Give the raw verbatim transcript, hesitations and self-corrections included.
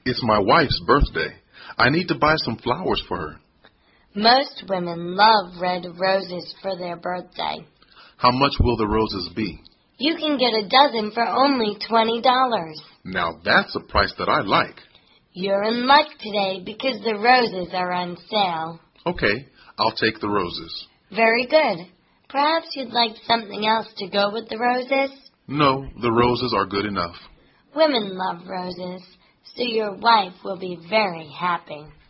It's my wife's birthday. I need to buy some flowers for her. Most women love red roses for their birthday. How much will the roses be? You can get a dozen for only twenty dollars. Now that's a price that I like. You're in luck today because the roses are on sale. Okay, I'll take the roses. Very good. Perhaps you'd like something else to go with the roses? No, the roses are good enough. Women love roses, so your wife will be very happy.